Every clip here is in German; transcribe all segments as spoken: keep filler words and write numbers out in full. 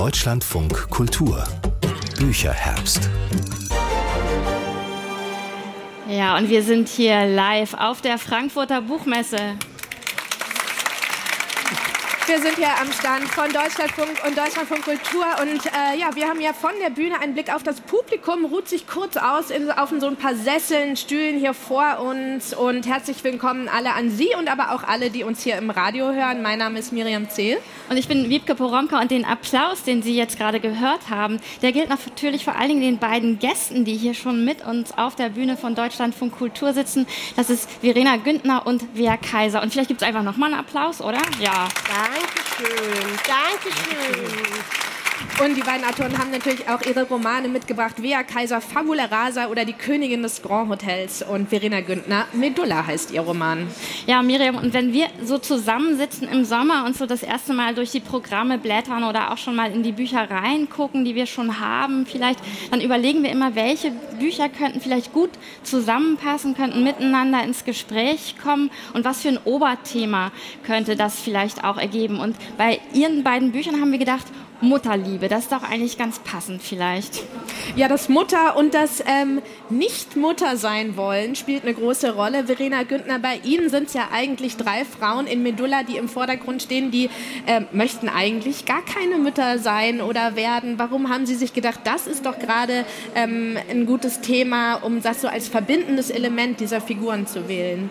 Deutschlandfunk Kultur Bücherherbst. Ja, und wir sind hier live auf der Frankfurter Buchmesse. Wir sind hier am Stand von Deutschlandfunk und Deutschlandfunk Kultur und äh, ja, wir haben ja von der Bühne einen Blick auf das Publikum, ruht sich kurz aus in, auf so ein paar Sesseln, Stühlen hier vor uns und herzlich willkommen alle an Sie und aber auch alle, die uns hier im Radio hören. Mein Name ist Miriam Zehl. Und ich bin Wiebke Poromka und den Applaus, den Sie jetzt gerade gehört haben, der gilt natürlich vor allen Dingen den beiden Gästen, die hier schon mit uns auf der Bühne von Deutschlandfunk Kultur sitzen. Das ist Verena Güntner und Wea Kaiser. Und vielleicht gibt es einfach nochmal einen Applaus, oder? Ja. Dankeschön, Dankeschön. Und die beiden Autoren haben natürlich auch ihre Romane mitgebracht. Wea Kaiser, Fabula Rasa oder Die Königin des Grand Hotels. Und Verena Güntner, Medulla heißt ihr Roman. Ja, Miriam, und wenn wir so zusammensitzen im Sommer und so das erste Mal durch die Programme blättern oder auch schon mal in die Büchereien gucken, die wir schon haben, vielleicht, dann überlegen wir immer, welche Bücher könnten vielleicht gut zusammenpassen, könnten miteinander ins Gespräch kommen und was für ein Oberthema könnte das vielleicht auch ergeben. Und bei Ihren beiden Büchern haben wir gedacht, Mutterliebe, das ist doch eigentlich ganz passend vielleicht. Ja, das Mutter- und das ähm, Nicht-Mutter sein wollen spielt eine große Rolle. Verena Güntner, bei Ihnen sind es ja eigentlich drei Frauen in Medulla, die im Vordergrund stehen, die äh, möchten eigentlich gar keine Mütter sein oder werden. Warum haben Sie sich gedacht, das ist doch gerade ähm, ein gutes Thema, um das so als verbindendes Element dieser Figuren zu wählen?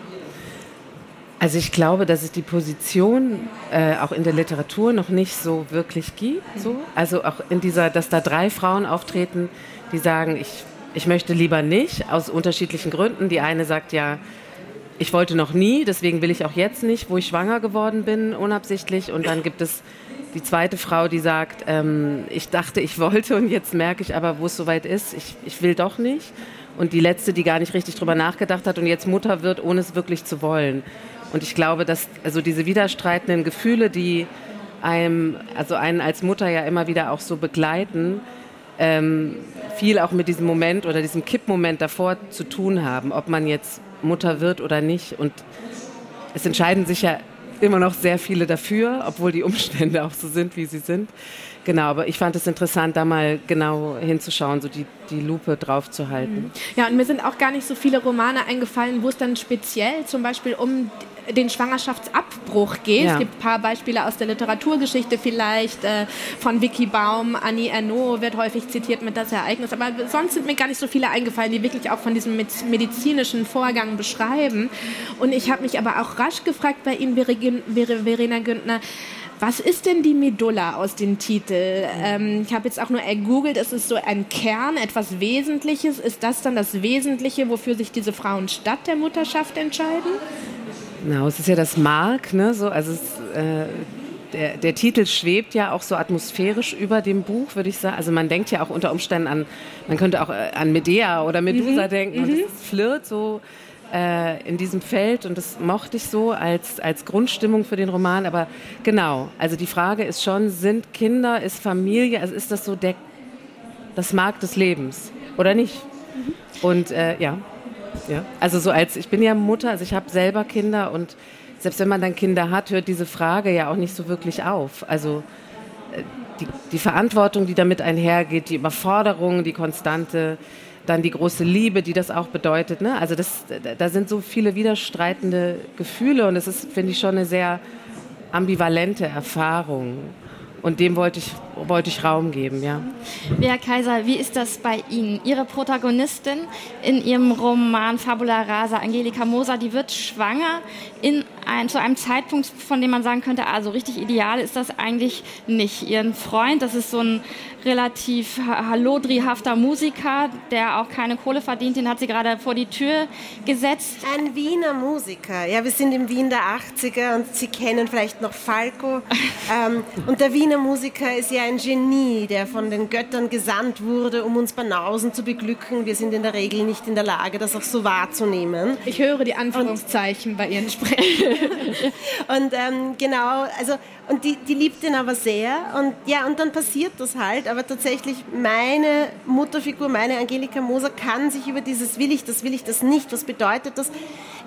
Also ich glaube, dass es die Position äh, auch in der Literatur noch nicht so wirklich gibt. So. Also auch in dieser, dass da drei Frauen auftreten, die sagen, ich, ich möchte lieber nicht, aus unterschiedlichen Gründen. Die eine sagt ja, ich wollte noch nie, deswegen will ich auch jetzt nicht, wo ich schwanger geworden bin, unabsichtlich. Und dann gibt es die zweite Frau, die sagt, ähm, ich dachte, ich wollte und jetzt merke ich aber, wo es soweit ist, ich, ich will doch nicht. Und die letzte, die gar nicht richtig drüber nachgedacht hat und jetzt Mutter wird, ohne es wirklich zu wollen. Und ich glaube, dass also diese widerstreitenden Gefühle, die einem, also einen als Mutter ja immer wieder auch so begleiten, ähm, viel auch mit diesem Moment oder diesem Kippmoment davor zu tun haben, ob man jetzt Mutter wird oder nicht. Und es entscheiden sich ja immer noch sehr viele dafür, obwohl die Umstände auch so sind, wie sie sind. Genau, aber ich fand es interessant, da mal genau hinzuschauen, so die, die Lupe drauf zu halten. Ja, und mir sind auch gar nicht so viele Romane eingefallen, wo es dann speziell zum Beispiel um den Schwangerschaftsabbruch geht. Ja. Es gibt ein paar Beispiele aus der Literaturgeschichte vielleicht, äh, von Vicky Baum, Annie Ernaux wird häufig zitiert mit das Ereignis, aber sonst sind mir gar nicht so viele eingefallen, die wirklich auch von diesem medizinischen Vorgang beschreiben. Und ich habe mich aber auch rasch gefragt bei Ihnen, Verena Güntner, was ist denn die Medulla aus dem Titel? Ähm, ich habe jetzt auch nur ergoogelt, ist es so ein Kern, etwas Wesentliches? Ist das dann das Wesentliche, wofür sich diese Frauen statt der Mutterschaft entscheiden? Genau, es ist ja das Mark, ne? So, also es, äh, der, der Titel schwebt ja auch so atmosphärisch über dem Buch, würde ich sagen. Also man denkt ja auch unter Umständen an, man könnte auch an Medea oder Medusa mhm. denken mhm. und es flirt so äh, in diesem Feld und das mochte ich so als, als Grundstimmung für den Roman. Aber genau, also die Frage ist schon, sind Kinder, ist Familie, also ist das so der, das Mark des Lebens oder nicht? Mhm. Und äh, ja. Ja, also so als, ich bin ja Mutter, also ich habe selber Kinder und selbst wenn man dann Kinder hat, hört diese Frage ja auch nicht so wirklich auf. Also die, die Verantwortung, die damit einhergeht, die Überforderung, die konstante, dann die große Liebe, die das auch bedeutet. Ne? Also das, da sind so viele widerstreitende Gefühle und es ist, finde ich, schon eine sehr ambivalente Erfahrung. Und dem wollte ich, wollte ich Raum geben, ja. Wea Kaiser, wie ist das bei Ihnen? Ihre Protagonistin in ihrem Roman Fabula Rasa, Angelika Moser, die wird schwanger in ein, zu einem Zeitpunkt, von dem man sagen könnte, also richtig ideal ist das eigentlich nicht. Ihren Freund, das ist so ein relativ hallodrihafter Musiker, der auch keine Kohle verdient, den hat sie gerade vor die Tür gesetzt. Ein Wiener Musiker, ja, wir sind im Wien der achtziger und Sie kennen vielleicht noch Falco. ähm, und der Wiener Musiker ist ja ein Genie, der von den Göttern gesandt wurde, um uns Banausen zu beglücken. Wir sind in der Regel nicht in der Lage, das auch so wahrzunehmen. Ich höre die Anführungszeichen und bei Ihren Sprechen. und ähm, genau, also und die, die liebt ihn aber sehr und ja, und dann passiert das halt, aber tatsächlich meine Mutterfigur, meine Angelika Moser kann sich über dieses will ich das, will ich das nicht, was bedeutet das,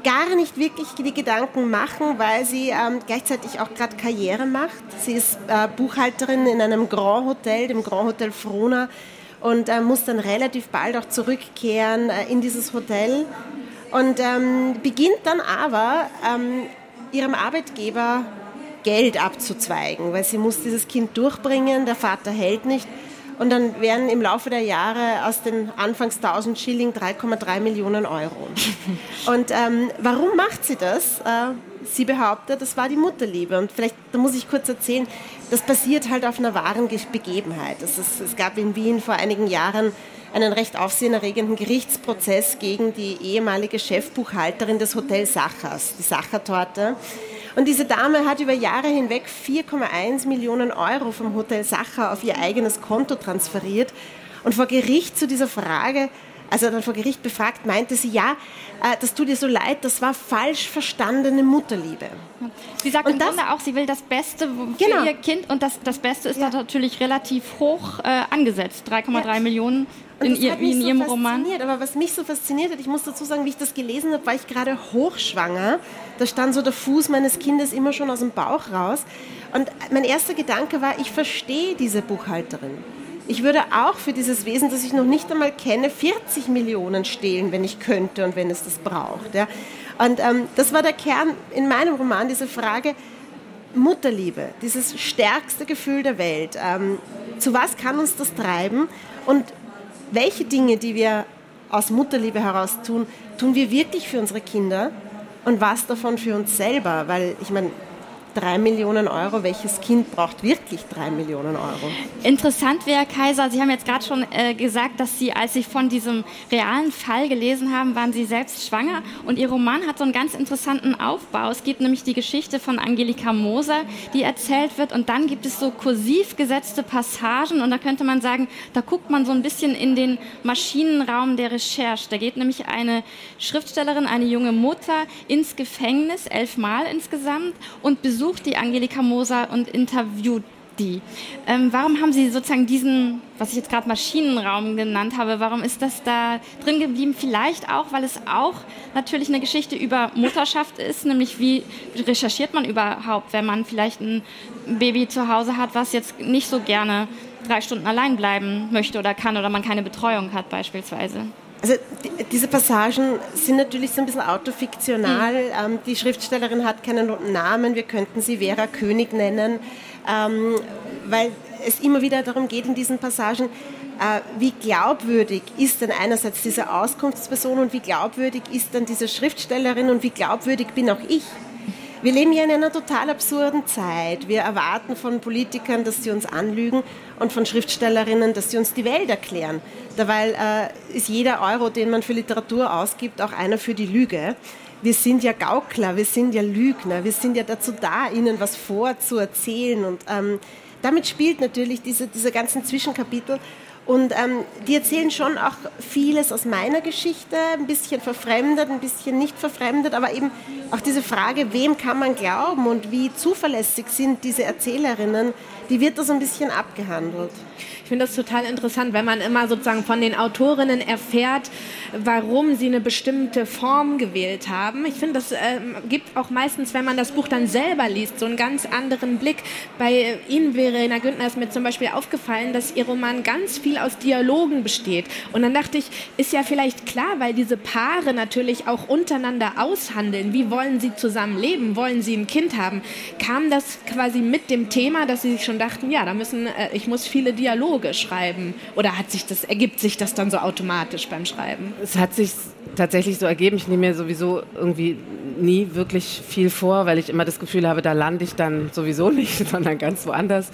gar nicht wirklich die Gedanken machen, weil sie ähm, gleichzeitig auch gerade Karriere macht. Sie ist äh, Buchhalterin in einem Grand Hotel, dem Grand Hotel Frona, und äh, muss dann relativ bald auch zurückkehren äh, in dieses Hotel und ähm, beginnt dann aber ähm, ihrem Arbeitgeber Geld abzuzweigen, weil sie muss dieses Kind durchbringen, der Vater hält nicht. Und dann werden im Laufe der Jahre aus den anfangs tausend Schilling drei Komma drei Millionen Euro. Und ähm, warum macht sie das? Äh, sie behauptet, das war die Mutterliebe. Und vielleicht, da muss ich kurz erzählen, das basiert halt auf einer wahren Begebenheit. Das ist, es gab in Wien vor einigen Jahren einen recht aufsehenerregenden Gerichtsprozess gegen die ehemalige Chefbuchhalterin des Hotels Sachers, die Sacher-Torte. Und diese Dame hat über Jahre hinweg vier Komma eins Millionen Euro vom Hotel Sacher auf ihr eigenes Konto transferiert. Und vor Gericht zu dieser Frage, also dann vor Gericht befragt, meinte sie, ja, äh, das tut ihr so leid, das war falsch verstandene Mutterliebe. Sie sagt und im das, Grunde auch, sie will das Beste für genau. ihr Kind und das, das Beste ist ja. da natürlich relativ hoch äh, angesetzt, drei Komma drei ja. Millionen. Und in, das ihr, hat mich in so ihrem fasziniert. Roman. Aber was mich so fasziniert hat, ich muss dazu sagen, wie ich das gelesen habe, war ich gerade hochschwanger. Da stand so der Fuß meines Kindes immer schon aus dem Bauch raus. Und mein erster Gedanke war, ich verstehe diese Buchhalterin. Ich würde auch für dieses Wesen, das ich noch nicht einmal kenne, vierzig Millionen stehlen, wenn ich könnte und wenn es das braucht. Ja. Und ähm, das war der Kern in meinem Roman, diese Frage, Mutterliebe, dieses stärkste Gefühl der Welt. Ähm, zu was kann uns das treiben? Und welche Dinge, die wir aus Mutterliebe heraus tun, tun wir wirklich für unsere Kinder und was davon für uns selber? Weil, ich meine, drei Millionen Euro, welches Kind braucht wirklich drei Millionen Euro? Interessant wäre, Kaiser, Sie haben jetzt gerade schon äh, gesagt, dass Sie, als Sie von diesem realen Fall gelesen haben, waren Sie selbst schwanger und Ihr Roman hat so einen ganz interessanten Aufbau. Es gibt nämlich die Geschichte von Angelika Moser, die erzählt wird und dann gibt es so kursiv gesetzte Passagen und da könnte man sagen, da guckt man so ein bisschen in den Maschinenraum der Recherche. Da geht nämlich eine Schriftstellerin, eine junge Mutter ins Gefängnis, elfmal insgesamt und besucht die Angelika Moser und interviewt die. Ähm, warum haben Sie sozusagen diesen, was ich jetzt gerade Maschinenraum genannt habe, warum ist das da drin geblieben? Vielleicht auch, weil es auch natürlich eine Geschichte über Mutterschaft ist, nämlich wie recherchiert man überhaupt, wenn man vielleicht ein Baby zu Hause hat, was jetzt nicht so gerne drei Stunden allein bleiben möchte oder kann oder man keine Betreuung hat beispielsweise. Also die, diese Passagen sind natürlich so ein bisschen autofiktional. Mhm. Ähm, die Schriftstellerin hat keinen Namen, wir könnten sie Vera König nennen, ähm, weil es immer wieder darum geht in diesen Passagen, äh, wie glaubwürdig ist denn einerseits diese Auskunftsperson und wie glaubwürdig ist dann diese Schriftstellerin und wie glaubwürdig bin auch ich. Wir leben ja in einer total absurden Zeit. Wir erwarten von Politikern, dass sie uns anlügen und von Schriftstellerinnen, dass sie uns die Welt erklären. Dabei äh, ist jeder Euro, den man für Literatur ausgibt, auch einer für die Lüge. Wir sind ja Gaukler, wir sind ja Lügner, wir sind ja dazu da, ihnen was vorzuerzählen. Und ähm, damit spielt natürlich diese, diese ganzen Zwischenkapitel. Und ähm, die erzählen schon auch vieles aus meiner Geschichte, ein bisschen verfremdet, ein bisschen nicht verfremdet, aber eben auch diese Frage, wem kann man glauben und wie zuverlässig sind diese Erzählerinnen, die wird da so ein bisschen abgehandelt. Ich finde das total interessant, wenn man immer sozusagen von den Autorinnen erfährt, warum sie eine bestimmte Form gewählt haben. Ich finde, das äh, gibt auch meistens, wenn man das Buch dann selber liest, so einen ganz anderen Blick. Bei Ihnen, Verena Güntner, ist mir zum Beispiel aufgefallen, dass Ihr Roman ganz viel aus Dialogen besteht. Und dann dachte ich, ist ja vielleicht klar, weil diese Paare natürlich auch untereinander aushandeln. Wie wollen sie zusammen leben? Wollen sie ein Kind haben? Kam das quasi mit dem Thema, dass Sie sich schon dachten, ja, da müssen, äh, ich muss viele Dialoge schreiben? Oder hat sich das, ergibt sich das dann so automatisch beim Schreiben? Es hat sich tatsächlich so ergeben. Ich nehme mir sowieso irgendwie nie wirklich viel vor, weil ich immer das Gefühl habe, da lande ich dann sowieso nicht, sondern ganz woanders.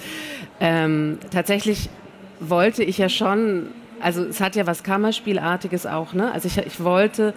Ähm, tatsächlich wollte ich ja schon, also es hat ja was Kammerspielartiges auch, ne? Also ich, ich wollte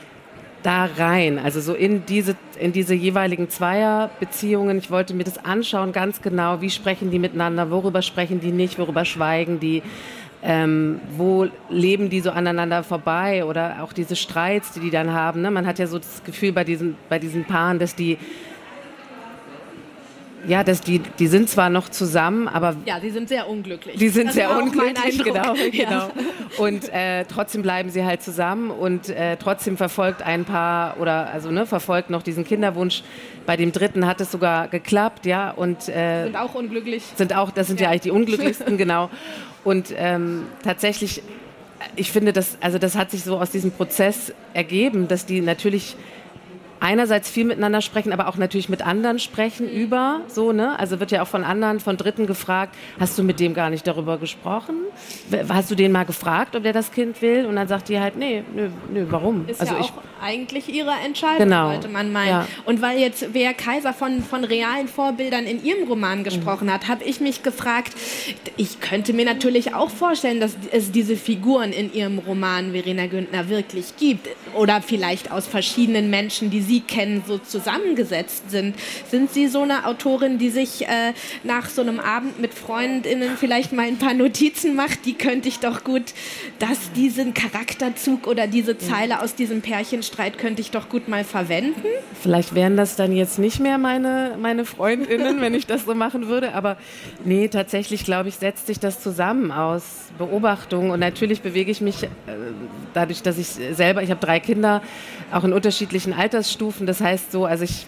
da rein, also so in diese, in diese jeweiligen Zweierbeziehungen. Ich wollte mir das anschauen, ganz genau, wie sprechen die miteinander, worüber sprechen die nicht, worüber schweigen die, ähm, wo leben die so aneinander vorbei oder auch diese Streits, die die dann haben. Ne? Man hat ja so das Gefühl bei diesen, bei diesen Paaren, dass die ja, das, die, die sind zwar noch zusammen, aber... Ja, die sind sehr unglücklich. Die sind das sehr war unglücklich, genau. Ja. genau. Und äh, trotzdem bleiben sie halt zusammen und äh, trotzdem verfolgt ein Paar, oder also ne, verfolgt noch diesen Kinderwunsch. Bei dem dritten hat es sogar geklappt, ja. Und, äh, sind auch unglücklich. Sind auch, das sind ja, ja eigentlich die unglücklichsten, genau. Und ähm, tatsächlich, ich finde, das, also das hat sich so aus diesem Prozess ergeben, dass die natürlich einerseits viel miteinander sprechen, aber auch natürlich mit anderen sprechen über, so, ne? Also wird ja auch von anderen, von Dritten gefragt, hast du mit dem gar nicht darüber gesprochen? Hast du den mal gefragt, ob der das Kind will? Und dann sagt die halt, nee, nö, nö, warum? Ist also ja ich, auch eigentlich ihre Entscheidung, genau, sollte man meinen. Ja. Und weil jetzt Wea Kaiser von, von realen Vorbildern in ihrem Roman gesprochen mhm. hat, habe ich mich gefragt, ich könnte mir natürlich auch vorstellen, dass es diese Figuren in ihrem Roman Verena Güntner wirklich gibt. Oder vielleicht aus verschiedenen Menschen, die sie kennen, so zusammengesetzt sind. Sind Sie so eine Autorin, die sich äh, nach so einem Abend mit FreundInnen vielleicht mal ein paar Notizen macht? Die könnte ich doch gut, dass diesen Charakterzug oder diese Zeile aus diesem Pärchenstreit könnte ich doch gut mal verwenden? Vielleicht wären das dann jetzt nicht mehr meine, meine FreundInnen, wenn ich das so machen würde. Aber nee, tatsächlich, glaube ich, setzt sich das zusammen aus Beobachtung. Und natürlich bewege ich mich äh, dadurch, dass ich selber, ich habe drei Kinder, auch in unterschiedlichen Altersstufen. Das heißt so, also ich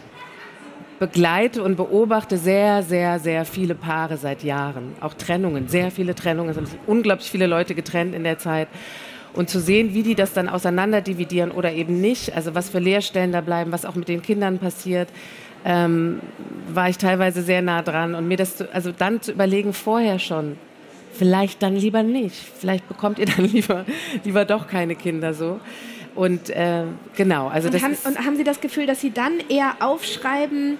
begleite und beobachte sehr, sehr, sehr viele Paare seit Jahren. Auch Trennungen, sehr viele Trennungen. Es haben sich unglaublich viele Leute getrennt in der Zeit. Und zu sehen, wie die das dann auseinander dividieren oder eben nicht, also was für Leerstellen da bleiben, was auch mit den Kindern passiert, ähm, war ich teilweise sehr nah dran. Und mir das zu, also dann zu überlegen, vorher schon, vielleicht dann lieber nicht. Vielleicht bekommt ihr dann lieber, lieber doch keine Kinder so. Und äh, genau, also und das haben, ist... Und haben Sie das Gefühl, dass Sie dann eher aufschreiben,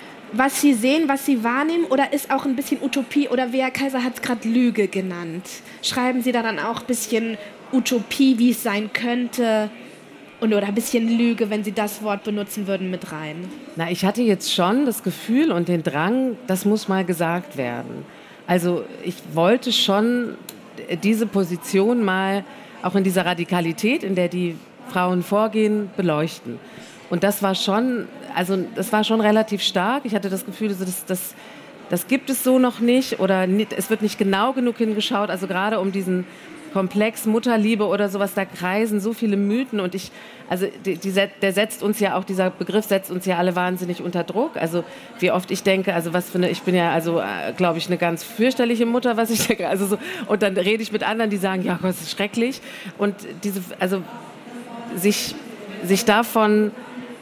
was Sie sehen, was Sie wahrnehmen, oder ist auch ein bisschen Utopie, oder Wea Kaiser hat es gerade Lüge genannt? Schreiben Sie da dann auch ein bisschen Utopie, wie es sein könnte, und, oder ein bisschen Lüge, wenn Sie das Wort benutzen würden, mit rein? Na, ich hatte jetzt schon das Gefühl und den Drang, das muss mal gesagt werden. Also ich wollte schon diese Position mal, auch in dieser Radikalität, in der die Frauen vorgehen, beleuchten. Und das war schon, also das war schon relativ stark. Ich hatte das Gefühl, das, das, das gibt es so noch nicht oder nicht, es wird nicht genau genug hingeschaut. Also gerade um diesen Komplex Mutterliebe oder sowas, da kreisen so viele Mythen und ich, also die, die, der setzt uns ja auch, dieser Begriff setzt uns ja alle wahnsinnig unter Druck. Also wie oft ich denke, also was für eine, ich bin ja also, äh, glaube ich, eine ganz fürchterliche Mutter, was ich denke, also so, und dann rede ich mit anderen, die sagen, ja Gott, das ist schrecklich. Und diese, also sich, sich davon,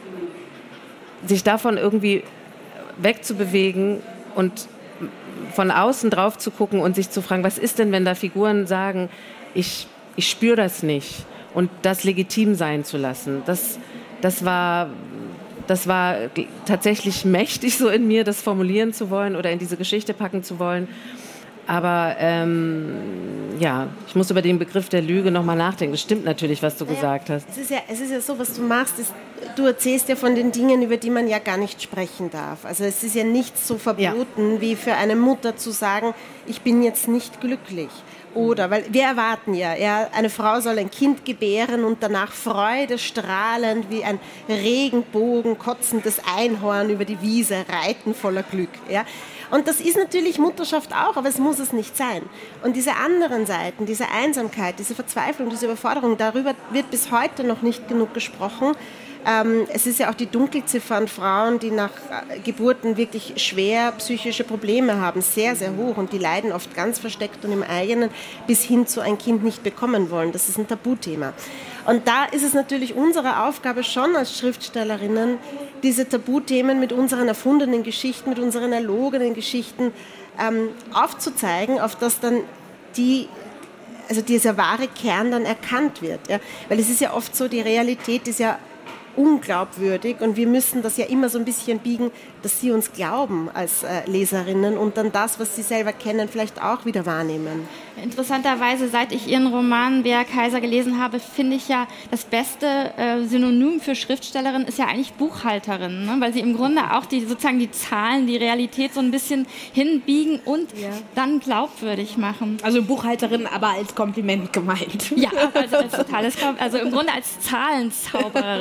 sich davon irgendwie wegzubewegen und von außen drauf zu gucken und sich zu fragen, was ist denn, wenn da Figuren sagen, ich, ich spüre das nicht, und das legitim sein zu lassen. Das, das, war, das war tatsächlich mächtig so in mir, das formulieren zu wollen oder in diese Geschichte packen zu wollen. Aber ähm, ja, ich muss über den Begriff der Lüge nochmal nachdenken. Das stimmt natürlich, was du ja, gesagt hast. Es ist, ja, es ist ja so, was du machst, ist, du erzählst ja von den Dingen, über die man ja gar nicht sprechen darf. Also es ist ja nichts so verboten, ja, wie für eine Mutter zu sagen, ich bin jetzt nicht glücklich. Oder, weil wir erwarten ja, ja, eine Frau soll ein Kind gebären und danach freudestrahlend wie ein Regenbogen kotzendes Einhorn über die Wiese reiten voller Glück. Ja. Und das ist natürlich Mutterschaft auch, aber es muss es nicht sein. Und diese anderen Seiten, diese Einsamkeit, diese Verzweiflung, diese Überforderung, darüber wird bis heute noch nicht genug gesprochen. Ähm, es ist ja auch die Dunkelziffer an Frauen, die nach Geburten wirklich schwer psychische Probleme haben, sehr, sehr hoch, und die leiden oft ganz versteckt und im eigenen, bis hin zu ein Kind nicht bekommen wollen. Das ist ein Tabuthema. Und da ist es natürlich unsere Aufgabe schon als Schriftstellerinnen, diese Tabuthemen mit unseren erfundenen Geschichten, mit unseren erlogenen Geschichten ähm, aufzuzeigen, auf das dann die, also dieser wahre Kern dann erkannt wird. Ja? Weil es ist ja oft so, die Realität ist ja unglaubwürdig und wir müssen das ja immer so ein bisschen biegen, dass sie uns glauben als äh, Leserinnen und dann das, was sie selber kennen, vielleicht auch wieder wahrnehmen. Interessanterweise, seit ich Ihren Roman Wea Kaiser gelesen habe, finde ich ja, das beste äh, Synonym für Schriftstellerin ist ja eigentlich Buchhalterin, ne? Weil sie im Grunde auch die, sozusagen die Zahlen, die Realität so ein bisschen hinbiegen und ja, dann glaubwürdig machen. Also Buchhalterin, aber als Kompliment gemeint. Ja, also als totales Kompliment, also im Grunde als Zahlenzaubererin.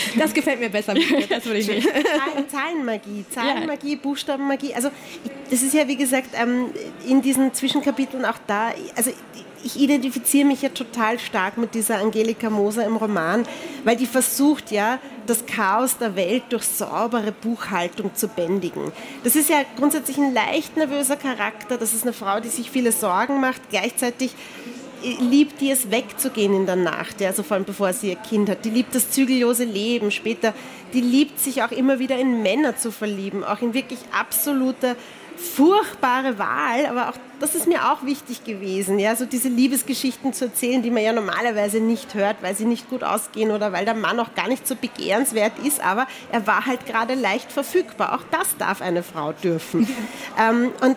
Das gefällt mir besser. Das würde ich nicht. Zahlen, Zahlenmagie, Zahlenmagie, ja. Buchstabenmagie. Also das ist ja, wie gesagt, in diesen Zwischenkapiteln auch da, also ich identifiziere mich ja total stark mit dieser Angelika Moser im Roman, weil die versucht ja, das Chaos der Welt durch saubere Buchhaltung zu bändigen. Das ist ja grundsätzlich ein leicht nervöser Charakter, das ist eine Frau, die sich viele Sorgen macht, gleichzeitig liebt die es wegzugehen in der Nacht, ja, also vor allem bevor sie ihr Kind hat. Die liebt das zügellose Leben später, die liebt sich auch immer wieder in Männer zu verlieben, auch in wirklich absoluter furchtbare Wahl, aber auch das ist mir auch wichtig gewesen, ja, so diese Liebesgeschichten zu erzählen, die man ja normalerweise nicht hört, weil sie nicht gut ausgehen oder weil der Mann auch gar nicht so begehrenswert ist, aber er war halt gerade leicht verfügbar. Auch das darf eine Frau dürfen. ähm, und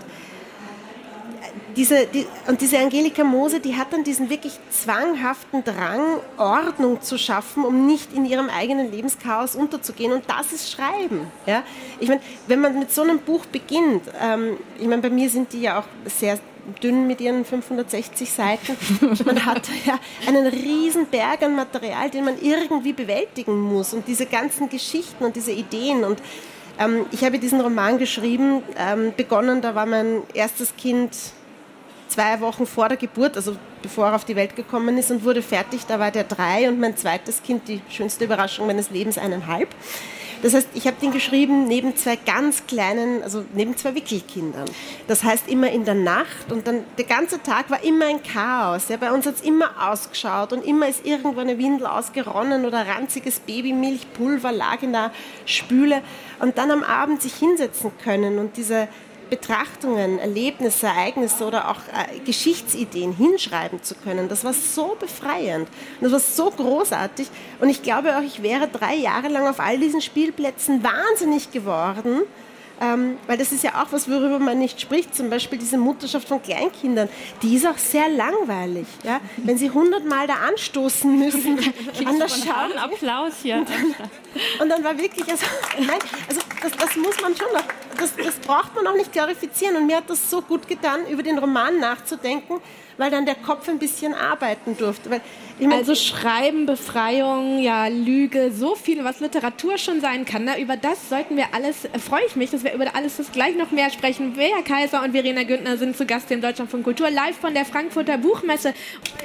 Diese, die, und diese Angelika Moser, die hat dann diesen wirklich zwanghaften Drang, Ordnung zu schaffen, um nicht in ihrem eigenen Lebenschaos unterzugehen. Und das ist Schreiben. Ja? Ich meine, wenn man mit so einem Buch beginnt, ähm, ich meine, bei mir sind die ja auch sehr dünn mit ihren fünfhundertsechzig Seiten. Man hat ja einen riesen Berg an Material, den man irgendwie bewältigen muss. Und diese ganzen Geschichten und diese Ideen. Und ähm, ich habe diesen Roman geschrieben, ähm, begonnen, da war mein erstes Kind zwei Wochen vor der Geburt, also bevor er auf die Welt gekommen ist, und wurde fertig, da war der drei und mein zweites Kind, die schönste Überraschung meines Lebens, eineinhalb. Das heißt, ich habe den geschrieben neben zwei ganz kleinen, also neben zwei Wickelkindern. Das heißt, immer in der Nacht und dann der ganze Tag war immer ein Chaos. Ja, bei uns hat es immer ausgeschaut und immer ist irgendwo eine Windel ausgeronnen oder ranziges Babymilchpulver lag in der Spüle und dann am Abend sich hinsetzen können und diese Betrachtungen, Erlebnisse, Ereignisse oder auch äh, Geschichtsideen hinschreiben zu können. Das war so befreiend und das war so großartig und ich glaube auch, ich wäre drei Jahre lang auf all diesen Spielplätzen wahnsinnig geworden, ähm, weil das ist ja auch was, worüber man nicht spricht, zum Beispiel diese Mutterschaft von Kleinkindern, die ist auch sehr langweilig, ja? Wenn sie hundertmal da anstoßen müssen an der Schau. Applaus hier. Und dann, und dann war wirklich, also, nein, also das, das muss man schon noch, das, das braucht man auch nicht glorifizieren und mir hat das so gut getan, über den Roman nachzudenken, weil dann der Kopf ein bisschen arbeiten durfte. Weil, ich mein, also Schreiben, Befreiung, ja, Lüge, so viel, was Literatur schon sein kann. Ne? Über das sollten wir alles, äh, freue ich mich, dass wir über alles das gleich noch mehr sprechen. Bea Kaiser und Verena Güntner sind zu Gast im Deutschlandfunk Kultur, live von der Frankfurter Buchmesse.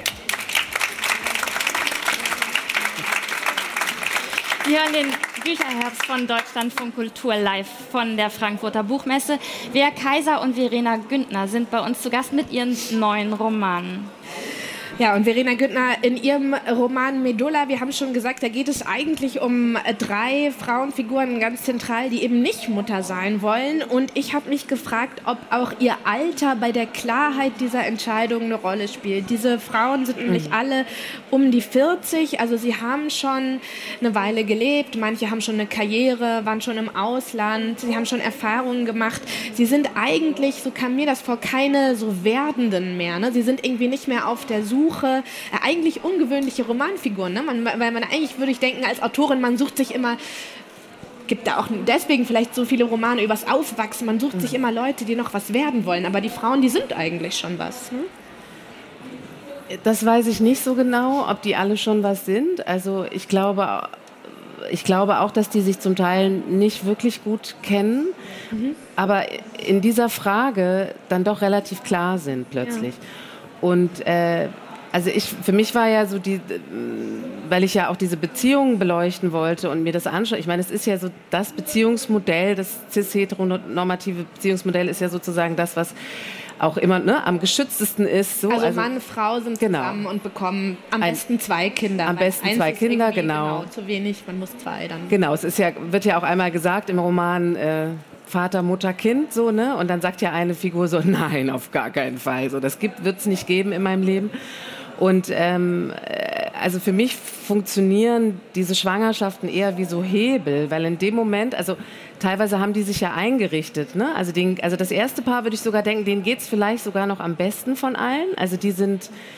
Wir hören den Bücherherbst von Deutschlandfunk Kultur live von der Frankfurter Buchmesse. Bea Kaiser und Verena Güntner sind bei uns zu Gast mit ihren neuen Romanen. Ja, und Verena Güntner in ihrem Roman Medulla, wir haben schon gesagt, da geht es eigentlich um drei Frauenfiguren ganz zentral, die eben nicht Mutter sein wollen. Und ich habe mich gefragt, ob auch ihr Alter bei der Klarheit dieser Entscheidung eine Rolle spielt. Diese Frauen sind nämlich alle um die vierzig, also sie haben schon eine Weile gelebt, manche haben schon eine Karriere, waren schon im Ausland, sie haben schon Erfahrungen gemacht. Sie sind eigentlich, so kam mir das vor, keine so Werdenden mehr. Ne? Sie sind irgendwie nicht mehr auf der Suche. Äh, eigentlich ungewöhnliche Romanfiguren, ne? man, weil man eigentlich, würde ich denken, als Autorin, man sucht sich immer, gibt da auch deswegen vielleicht so viele Romane übers Aufwachsen, man sucht mhm. sich immer Leute, die noch was werden wollen, aber die Frauen, die sind eigentlich schon was. Hm? Das weiß ich nicht so genau, ob die alle schon was sind. Also ich glaube, ich glaube auch, dass die sich zum Teil nicht wirklich gut kennen, mhm. aber in dieser Frage dann doch relativ klar sind plötzlich. Ja. Und äh, also ich, für mich war ja so die, weil ich ja auch diese Beziehungen beleuchten wollte und mir das anschaue. Ich meine, es ist ja so das Beziehungsmodell, das cis-heteronormative Beziehungsmodell ist ja sozusagen das, was auch immer ne, am geschütztesten ist. So. Also, also Mann, Frau sind genau. zusammen und bekommen am Ein, besten zwei Kinder. Am besten zwei Kinder, genau. genau. Zu wenig, man muss zwei dann. Genau, es ist ja, wird ja auch einmal gesagt im Roman, äh, Vater, Mutter, Kind, so, ne? Und dann sagt ja eine Figur so, nein, auf gar keinen Fall. So, das wird es nicht geben in meinem Leben. Und ähm, also für mich funktionieren diese Schwangerschaften eher wie so Hebel, weil in dem Moment, also teilweise haben die sich ja eingerichtet, ne? Also, den, also das erste Paar würde ich sogar denken, denen geht es vielleicht sogar noch am besten von allen. Also die sind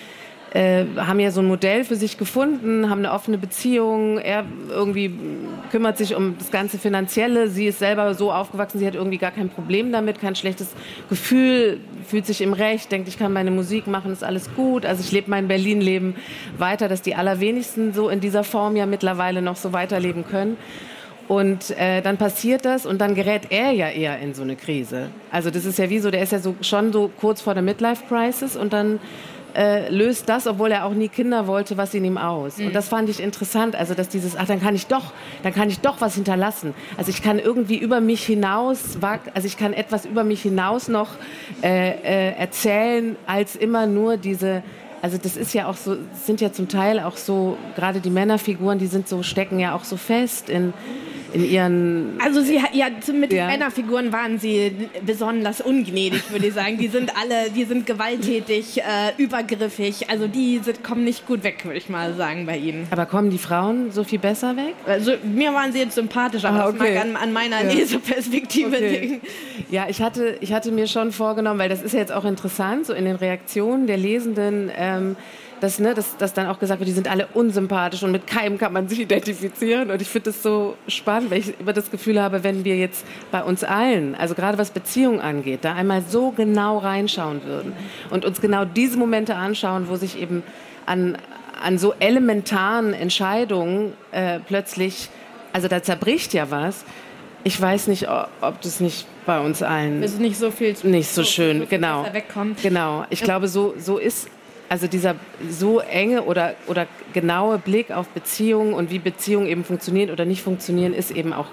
äh, haben ja so ein Modell für sich gefunden, haben eine offene Beziehung. Er irgendwie kümmert sich um das ganze Finanzielle. Sie ist selber so aufgewachsen, sie hat irgendwie gar kein Problem damit, kein schlechtes Gefühl, fühlt sich im Recht, denkt, ich kann meine Musik machen, ist alles gut. Also ich lebe mein Berlin-Leben weiter, dass die allerwenigsten so in dieser Form ja mittlerweile noch so weiterleben können. Und äh, dann passiert das und dann gerät er ja eher in so eine Krise. Also das ist ja wie so, der ist ja so schon so kurz vor der Midlife-Crisis und dann äh, löst das, obwohl er auch nie Kinder wollte, was in ihm aus. Mhm. Und das fand ich interessant, also dass dieses, ach, dann kann ich doch, dann kann ich doch was hinterlassen. Also ich kann irgendwie über mich hinaus, also ich kann etwas über mich hinaus noch äh, äh, erzählen, als immer nur diese. Also das ist ja auch so, sind ja zum Teil auch so, gerade die Männerfiguren, die sind so, stecken ja auch so fest in, in ihren... Also sie, ja, mit ja. den Männerfiguren waren sie besonders ungnädig, würde ich sagen. Die sind alle, die sind gewalttätig, äh, übergriffig. Also die sind, kommen nicht gut weg, würde ich mal sagen, bei ihnen. Aber kommen die Frauen so viel besser weg? Also mir waren sie jetzt sympathisch, aber ah, okay. das mag an, an meiner ja. Leseperspektive okay. liegen. Ja, ich hatte, ich hatte mir schon vorgenommen, weil das ist ja jetzt auch interessant, so in den Reaktionen der Lesenden, ähm, dass, ne, dass, dass dann auch gesagt wird, die sind alle unsympathisch und mit keinem kann man sich identifizieren. Und ich finde das so spannend, weil ich immer das Gefühl habe, wenn wir jetzt bei uns allen, also gerade was Beziehungen angeht, da einmal so genau reinschauen würden und uns genau diese Momente anschauen, wo sich eben an, an so elementaren Entscheidungen äh, plötzlich, also da zerbricht ja was. Ich weiß nicht, ob das nicht bei uns allen... Es ist nicht so viel... Nicht so, so schön, so genau. Genau, ich glaube, so, so ist... Also dieser so enge oder, oder genaue Blick auf Beziehungen und wie Beziehungen eben funktionieren oder nicht funktionieren, ist eben auch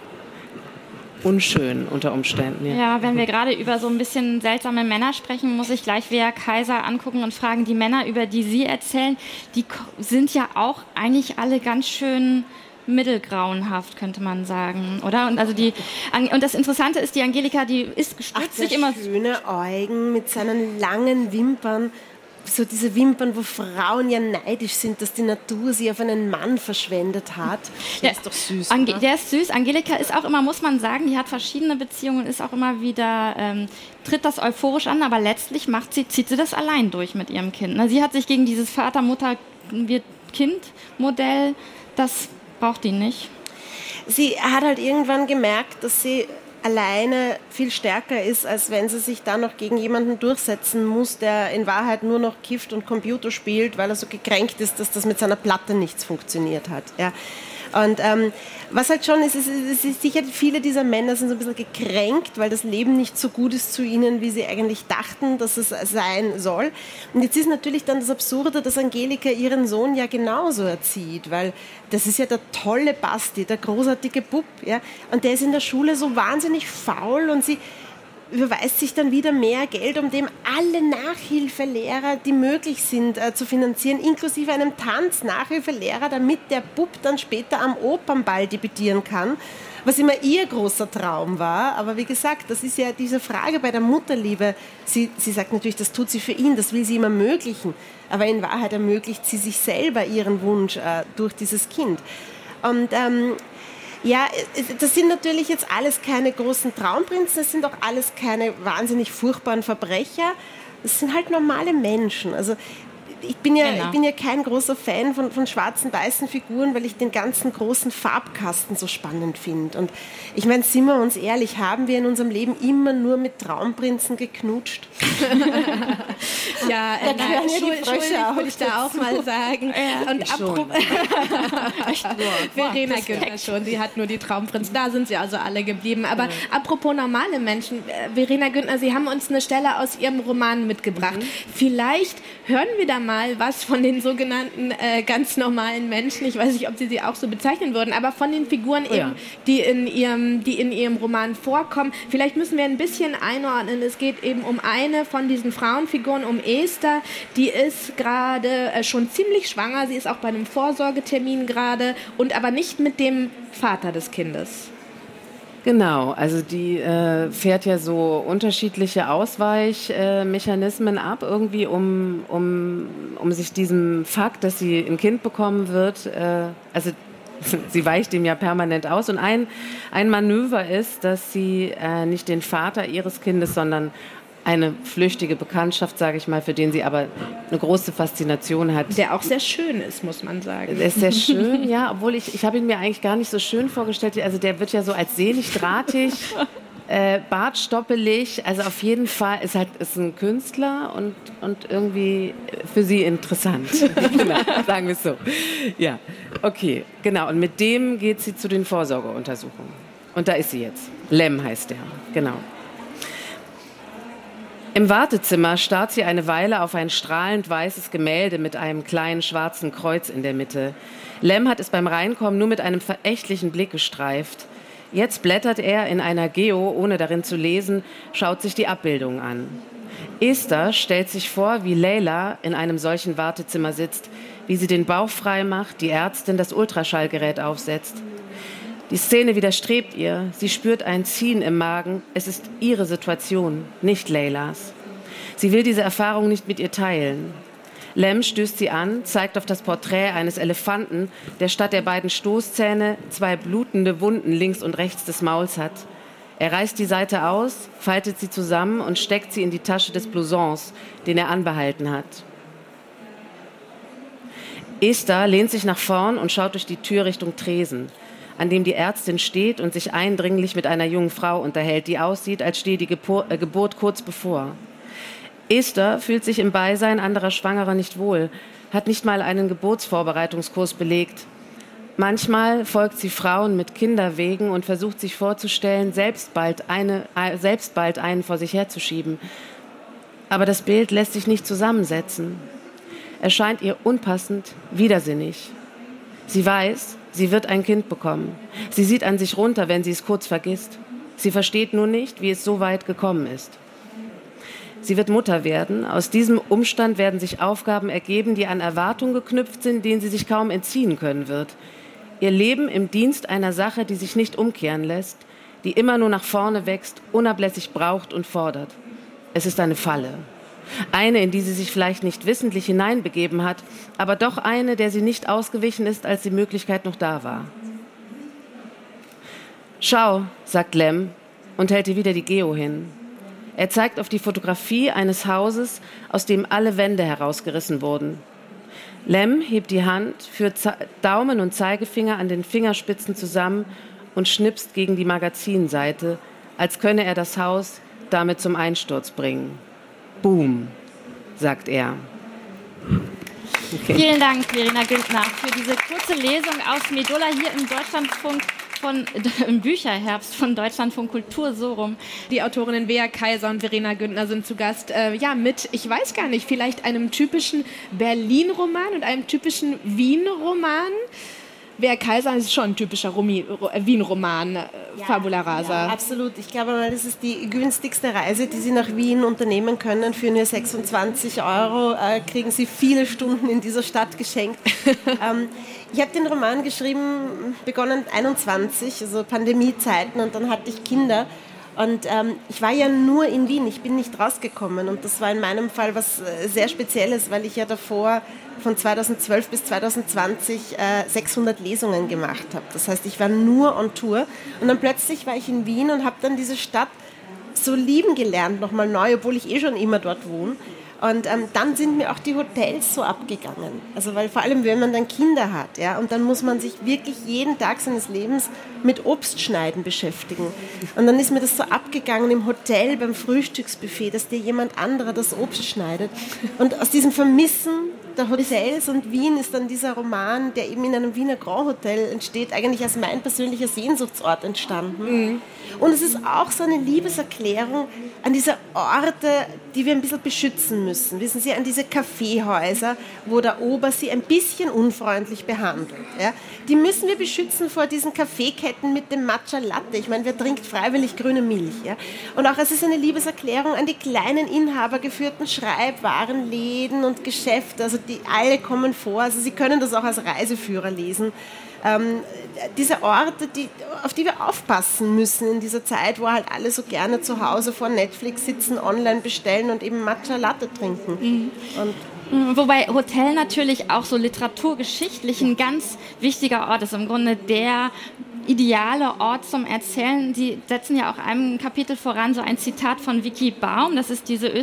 unschön unter Umständen. Ja, ja, wenn wir gerade über so ein bisschen seltsame Männer sprechen, muss ich gleich Wea Kaiser angucken und fragen, die Männer, über die Sie erzählen, die sind ja auch eigentlich alle ganz schön... mittelgrauenhaft, könnte man sagen, oder? Und also die und das Interessante ist, die Angelika, die ist gestützt sich immer schöne Augen mit seinen langen Wimpern, so diese Wimpern, wo Frauen ja neidisch sind, dass die Natur sie auf einen Mann verschwendet hat. Der ja, ist doch süß. Ange- der ist süß. Angelika ist auch immer, muss man sagen, die hat verschiedene Beziehungen, ist auch immer wieder, ähm, tritt das euphorisch an, aber letztlich macht sie, zieht sie das allein durch mit ihrem Kind. Na, sie hat sich gegen dieses Vater-Mutter-Kind-Modell, das braucht die nicht. Sie hat halt irgendwann gemerkt, dass sie alleine viel stärker ist, als wenn sie sich dann noch gegen jemanden durchsetzen muss, der in Wahrheit nur noch kifft und Computer spielt, weil er so gekränkt ist, dass das mit seiner Platte nichts funktioniert hat. Ja. Und ähm, was halt schon ist, ist, ist, ist sicher, viele dieser Männer sind so ein bisschen gekränkt, weil das Leben nicht so gut ist zu ihnen, wie sie eigentlich dachten, dass es sein soll. Und jetzt ist natürlich dann das Absurde, dass Angelika ihren Sohn ja genauso erzieht, weil das ist ja der tolle Basti, der großartige Bub, ja, und der ist in der Schule so wahnsinnig faul und sie überweist sich dann wieder mehr Geld, um dem alle Nachhilfelehrer, die möglich sind, äh, zu finanzieren, inklusive einem Tanz-Nachhilfelehrer, damit der Bub dann später am Opernball debütieren kann, was immer ihr großer Traum war. Aber wie gesagt, das ist ja diese Frage bei der Mutterliebe. Sie, sie sagt natürlich, das tut sie für ihn, das will sie ihm ermöglichen. Aber in Wahrheit ermöglicht sie sich selber ihren Wunsch äh, durch dieses Kind. Und ähm, ja, das sind natürlich jetzt alles keine großen Traumprinzen, das sind auch alles keine wahnsinnig furchtbaren Verbrecher. Das sind halt normale Menschen. Also ich bin ja, genau. ich bin ja kein großer Fan von, von schwarzen, weißen Figuren, weil ich den ganzen großen Farbkasten so spannend finde. Und ich meine, sind wir uns ehrlich, haben wir in unserem Leben immer nur mit Traumprinzen geknutscht? Ja, äh, da nein, schuld, schuldig würde ich da auch mal sagen. Ja, und apropos Verena Günther schon, sie hat nur die Traumprinzen, da sind sie also alle geblieben. Aber ja. apropos normale Menschen, äh, Verena Günther, Sie haben uns eine Stelle aus Ihrem Roman mitgebracht. Mhm. Vielleicht hören wir da mal was von den sogenannten äh, ganz normalen Menschen. Ich weiß nicht, ob Sie sie auch so bezeichnen würden, aber von den Figuren oh, eben, ja. die, in ihrem, die in Ihrem Roman vorkommen. Vielleicht müssen wir ein bisschen einordnen. Es geht eben um eine von diesen Frauenfiguren, um Esther. Die ist gerade äh, schon ziemlich schwanger. Sie ist auch bei einem Vorsorgetermin gerade und aber nicht mit dem Vater des Kindes. Genau, also die äh, fährt ja so unterschiedliche Ausweichmechanismen äh, ab, irgendwie, um, um, um sich diesem Fakt, dass sie ein Kind bekommen wird, äh, also sie weicht ihm ja permanent aus. Und ein, ein Manöver ist, dass sie äh, nicht den Vater ihres Kindes, sondern eine flüchtige Bekanntschaft, sage ich mal, für den sie aber eine große Faszination hat. Der auch sehr schön ist, muss man sagen. Der ist sehr schön, ja, obwohl ich, ich habe ihn mir eigentlich gar nicht so schön vorgestellt. Also der wird ja so als selig drahtig, äh, bartstoppelig, also auf jeden Fall ist halt ist ein Künstler und, und irgendwie für sie interessant. Genau, sagen wir es so. Ja, okay, genau. Und mit dem geht sie zu den Vorsorgeuntersuchungen. Und da ist sie jetzt. Lem heißt der, genau. Im Wartezimmer starrt sie eine Weile auf ein strahlend weißes Gemälde mit einem kleinen schwarzen Kreuz in der Mitte. Lem hat es beim Reinkommen nur mit einem verächtlichen Blick gestreift. Jetzt blättert er in einer Geo, ohne darin zu lesen, schaut sich die Abbildungen an. Esther stellt sich vor, wie Leila in einem solchen Wartezimmer sitzt, wie sie den Bauch frei macht, die Ärztin das Ultraschallgerät aufsetzt. Die Szene widerstrebt ihr. Sie spürt ein Ziehen im Magen. Es ist ihre Situation, nicht Leilas. Sie will diese Erfahrung nicht mit ihr teilen. Lem stößt sie an, zeigt auf das Porträt eines Elefanten, der statt der beiden Stoßzähne zwei blutende Wunden links und rechts des Mauls hat. Er reißt die Seite aus, faltet sie zusammen und steckt sie in die Tasche des Blousons, den er anbehalten hat. Esther lehnt sich nach vorn und schaut durch die Tür Richtung Tresen, an dem die Ärztin steht und sich eindringlich mit einer jungen Frau unterhält, die aussieht, als stehe die Gebur- äh, Geburt kurz bevor. Esther fühlt sich im Beisein anderer Schwangerer nicht wohl, hat nicht mal einen Geburtsvorbereitungskurs belegt. Manchmal folgt sie Frauen mit Kinderwegen und versucht sich vorzustellen, selbst bald, eine, äh, selbst bald einen vor sich herzuschieben. Aber das Bild lässt sich nicht zusammensetzen. Es scheint ihr unpassend, widersinnig. Sie weiß, sie wird ein Kind bekommen. Sie sieht an sich runter, wenn sie es kurz vergisst. Sie versteht nur nicht, wie es so weit gekommen ist. Sie wird Mutter werden. Aus diesem Umstand werden sich Aufgaben ergeben, die an Erwartungen geknüpft sind, denen sie sich kaum entziehen können wird. Ihr Leben im Dienst einer Sache, die sich nicht umkehren lässt, die immer nur nach vorne wächst, unablässig braucht und fordert. Es ist eine Falle. Eine, in die sie sich vielleicht nicht wissentlich hineinbegeben hat, aber doch eine, der sie nicht ausgewichen ist, als die Möglichkeit noch da war. Schau, sagt Lem und hält ihr wieder die Geo hin. Er zeigt auf die Fotografie eines Hauses, aus dem alle Wände herausgerissen wurden. Lem hebt die Hand, führt Daumen und Zeigefinger an den Fingerspitzen zusammen und schnipst gegen die Magazinseite, als könne er das Haus damit zum Einsturz bringen. Boom, sagt er. Okay. Vielen Dank, Verena Güntner, für diese kurze Lesung aus Medulla hier im Deutschlandfunk von im Bücherherbst von Deutschlandfunk Kultur, so rum. Die Autorinnen Wea Kaiser und Verena Güntner sind zu Gast, äh, ja, mit, ich weiß gar nicht, vielleicht einem typischen Berlin-Roman und einem typischen Wien-Roman. Wea Kaiser ist schon ein typischer Rumi, Wien-Roman, äh, ja, Fabula Rasa. Ja, absolut. Ich glaube mal, das ist die günstigste Reise, die Sie nach Wien unternehmen können. Für nur sechsundzwanzig Euro äh, kriegen Sie viele Stunden in dieser Stadt geschenkt. ähm, ich habe den Roman geschrieben, begonnen einundzwanzig, also Pandemiezeiten, und dann hatte ich Kinder. Und ähm, ich war ja nur in Wien, ich bin nicht rausgekommen. Und das war in meinem Fall was äh, sehr Spezielles, weil ich ja davor von zweitausendzwölf bis zweitausendzwanzig äh, sechshundert Lesungen gemacht habe. Das heißt, ich war nur on Tour. Und dann plötzlich war ich in Wien und habe dann diese Stadt so lieben gelernt, nochmal neu, obwohl ich eh schon immer dort wohne. Und ähm, dann sind mir auch die Hotels so abgegangen. Also weil vor allem, wenn man dann Kinder hat, ja, und dann muss man sich wirklich jeden Tag seines Lebens mit Obstschneiden beschäftigen. Und dann ist mir das so abgegangen im Hotel beim Frühstücksbuffet, dass dir jemand anderer das Obst schneidet. Und aus diesem Vermissen der Hotels und Wien ist dann dieser Roman, der eben in einem Wiener Grand Hotel entsteht, eigentlich als mein persönlicher Sehnsuchtsort entstanden. Mhm. Und es ist auch so eine Liebeserklärung an diese Orte, die wir ein bisschen beschützen müssen. Wissen Sie, an diese Kaffeehäuser, wo der Ober sie ein bisschen unfreundlich behandelt. Ja? Die müssen wir beschützen vor diesen Kaffeeketten mit dem Matcha Latte. Ich meine, wer trinkt freiwillig grüne Milch? Ja? Und auch es ist eine Liebeserklärung an die kleinen inhabergeführten Schreibwarenläden und Geschäfte. Also die alle kommen vor. Also Sie können das auch als Reiseführer lesen. Ähm, diese Orte, die, auf die wir aufpassen müssen in dieser Zeit, wo halt alle so gerne zu Hause vor Netflix sitzen, online bestellen und eben Matcha Latte trinken. Mhm. Und wobei Hotel natürlich auch so literaturgeschichtlich ein ganz wichtiger Ort ist. Im Grunde der ideale Ort zum Erzählen. Sie setzen ja auch einem Kapitel voran so ein Zitat von Vicky Baum. Das ist diese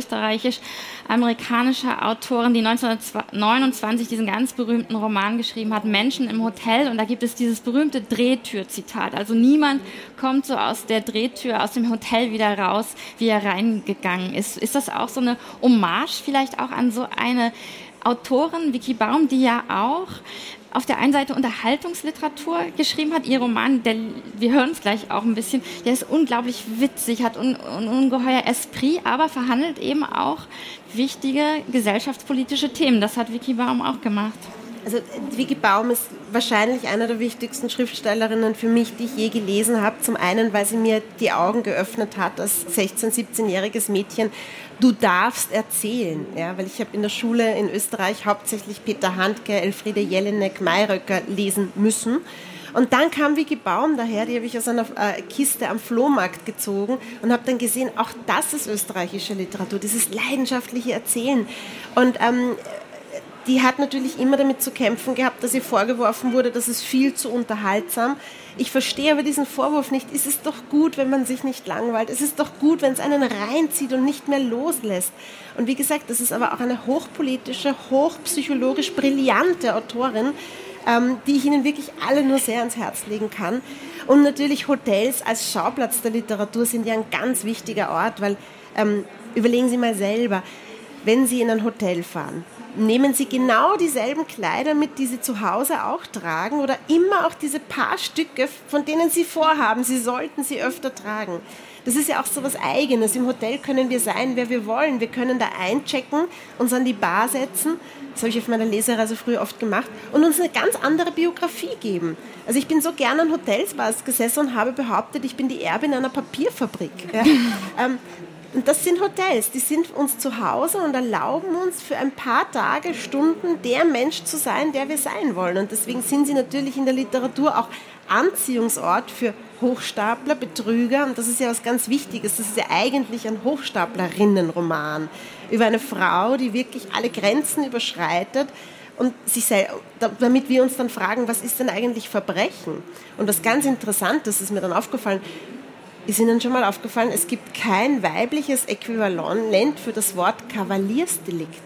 österreichisch-amerikanische Autorin, die neunzehnhundertneunundzwanzig diesen ganz berühmten Roman geschrieben hat, Menschen im Hotel. Und da gibt es dieses berühmte Drehtür-Zitat. Also niemand kommt so aus der Drehtür, aus dem Hotel wieder raus, wie er reingegangen ist. Ist das auch so eine Hommage vielleicht auch an so eine Autorin, Vicky Baum, die ja auch auf der einen Seite Unterhaltungsliteratur geschrieben hat, ihr Roman, der, wir hören es gleich auch ein bisschen, der ist unglaublich witzig, hat un, un, ungeheuer Esprit, aber verhandelt eben auch wichtige gesellschaftspolitische Themen. Das hat Vicky Baum auch gemacht. Also Vicky Baum ist wahrscheinlich eine der wichtigsten Schriftstellerinnen für mich, die ich je gelesen habe. Zum einen, weil sie mir die Augen geöffnet hat als sechzehn-, siebzehnjähriges Mädchen. Du darfst erzählen, ja, weil ich habe in der Schule in Österreich hauptsächlich Peter Handke, Elfriede Jelinek, Mayröcker lesen müssen. Und dann kam Vicky Baum daher, die habe ich aus einer äh, Kiste am Flohmarkt gezogen und habe dann gesehen, auch das ist österreichische Literatur, dieses leidenschaftliche Erzählen. Und ähm, die hat natürlich immer damit zu kämpfen gehabt, dass ihr vorgeworfen wurde, das ist viel zu unterhaltsam. Ich verstehe aber diesen Vorwurf nicht. Es ist doch gut, wenn man sich nicht langweilt. Es ist doch gut, wenn es einen reinzieht und nicht mehr loslässt. Und wie gesagt, das ist aber auch eine hochpolitische, hochpsychologisch brillante Autorin, ähm, die ich Ihnen wirklich alle nur sehr ans Herz legen kann. Und natürlich Hotels als Schauplatz der Literatur sind ja ein ganz wichtiger Ort, weil ähm, überlegen Sie mal selber, wenn Sie in ein Hotel fahren, nehmen Sie genau dieselben Kleider mit, die Sie zu Hause auch tragen oder immer auch diese paar Stücke, von denen Sie vorhaben, Sie sollten sie öfter tragen. Das ist ja auch so was Eigenes. Im Hotel können wir sein, wer wir wollen. Wir können da einchecken, uns an die Bar setzen, das habe ich auf meiner Lesereise früher oft gemacht, und uns eine ganz andere Biografie geben. Also ich bin so gerne an Hotels gesessen und habe behauptet, ich bin die Erbin einer Papierfabrik. Ja. ähm, Und das sind Hotels, die sind uns zu Hause und erlauben uns für ein paar Tage, Stunden der Mensch zu sein, der wir sein wollen. Und deswegen sind sie natürlich in der Literatur auch Anziehungsort für Hochstapler, Betrüger. Und das ist ja was ganz Wichtiges. Das ist ja eigentlich ein Hochstaplerinnenroman über eine Frau, die wirklich alle Grenzen überschreitet. Und sich sei, damit wir uns dann fragen, was ist denn eigentlich Verbrechen? Und was ganz Interessantes ist mir dann aufgefallen, ist Ihnen schon mal aufgefallen, es gibt kein weibliches Äquivalent für das Wort Kavaliersdelikt.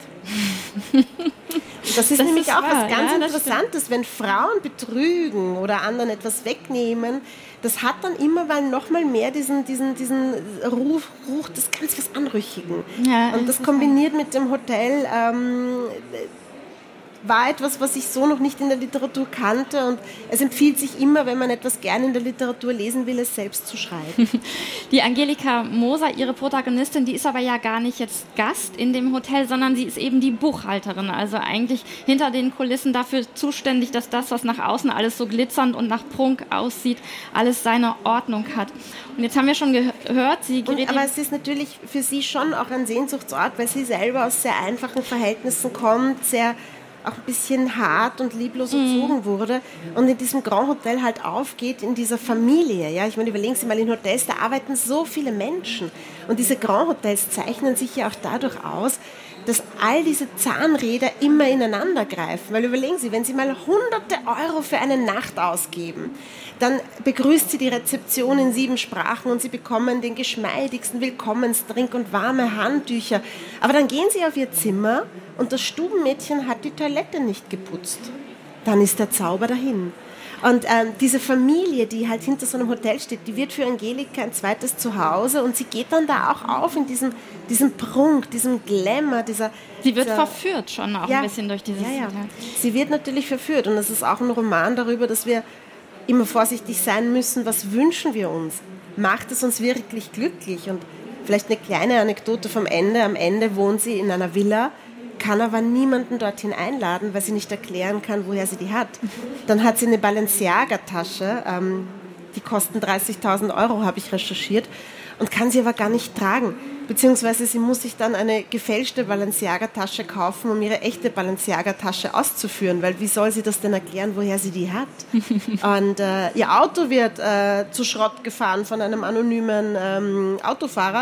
Das ist das nämlich ist auch wahr, was ganz ja, Interessantes, wenn Frauen betrügen oder anderen etwas wegnehmen, das hat dann immer mal noch mal mehr diesen, diesen, diesen Ruf, Ruch des ganz was Anrüchigen. Ja, und das kombiniert mit dem Hotel ähm, war etwas, was ich so noch nicht in der Literatur kannte, und es empfiehlt sich immer, wenn man etwas gerne in der Literatur lesen will, es selbst zu schreiben. Die Angelika Moser, ihre Protagonistin, die ist aber ja gar nicht jetzt Gast in dem Hotel, sondern sie ist eben die Buchhalterin, also eigentlich hinter den Kulissen dafür zuständig, dass das, was nach außen alles so glitzernd und nach Prunk aussieht, alles seine Ordnung hat. Und jetzt haben wir schon gehört, sie und, aber es ist natürlich für sie schon auch ein Sehnsuchtsort, weil sie selber aus sehr einfachen Verhältnissen kommt, sehr auch ein bisschen hart und lieblos erzogen mm. wurde und in diesem Grand Hotel halt aufgeht, in dieser Familie. Ja? Ich meine, überlegen Sie mal, in Hotels, da arbeiten so viele Menschen. Und diese Grand Hotels zeichnen sich ja auch dadurch aus, dass all diese Zahnräder immer ineinander greifen. Weil überlegen Sie, wenn Sie mal hunderte Euro für eine Nacht ausgeben, dann begrüßt Sie die Rezeption in sieben Sprachen und Sie bekommen den geschmeidigsten Willkommensdrink und warme Handtücher. Aber dann gehen Sie auf Ihr Zimmer und das Stubenmädchen hat die Toilette nicht geputzt. Dann ist der Zauber dahin. Und ähm, diese Familie, die halt hinter so einem Hotel steht, die wird für Angelika ein zweites Zuhause, und sie geht dann da auch auf in diesem, diesem Prunk, diesem Glamour, dieser... Sie wird dieser, verführt schon auch ja, ein bisschen durch dieses... Ja, ja. Sie wird natürlich verführt, und es ist auch ein Roman darüber, dass wir immer vorsichtig sein müssen, was wünschen wir uns? Macht es uns wirklich glücklich? Und vielleicht eine kleine Anekdote vom Ende. Am Ende wohnt sie in einer Villa, kann aber niemanden dorthin einladen, weil sie nicht erklären kann, woher sie die hat. Dann hat sie eine Balenciaga-Tasche, ähm, die kosten dreißigtausend Euro, habe ich recherchiert, und kann sie aber gar nicht tragen. Beziehungsweise sie muss sich dann eine gefälschte Balenciaga-Tasche kaufen, um ihre echte Balenciaga-Tasche auszuführen, weil wie soll sie das denn erklären, woher sie die hat? Und äh, ihr Auto wird äh, zu Schrott gefahren von einem anonymen ähm, Autofahrer,